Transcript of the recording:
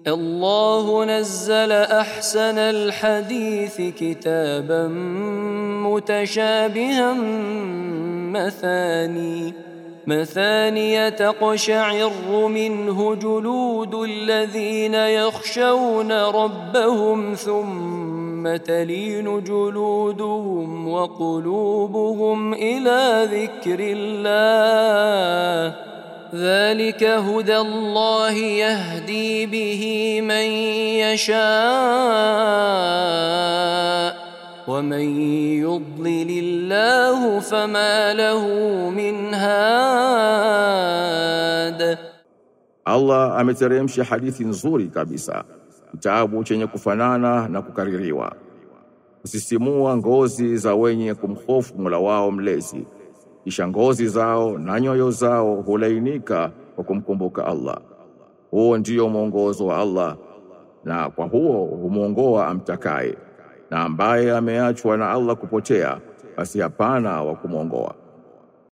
الله نزل أحسن الحديث كتابا متشابها مثاني تقشعر منه جلود الذين يخشون ربهم ثم تلين جلودهم وقلوبهم إلى ذكر الله ذلك هدى الله يهدي به من يشاء ومن يضلل الله فما له من هاد. Allah ameteremsha hadithi nzuri kabisa, kitabu chenye kufanana na kukaririwa, kusisimua ngozi za wenye kumhofu Mola wao mlezi, kisha ngozi zao na nyoyo zao hulainika kwa kumkumbuka Allah. Huo ndio mwongozo wa Allah, na kwa huo humuongoa amtakaye, na ambaye ameachwa na Allah kupotea, basi hapana wa kumwongoa.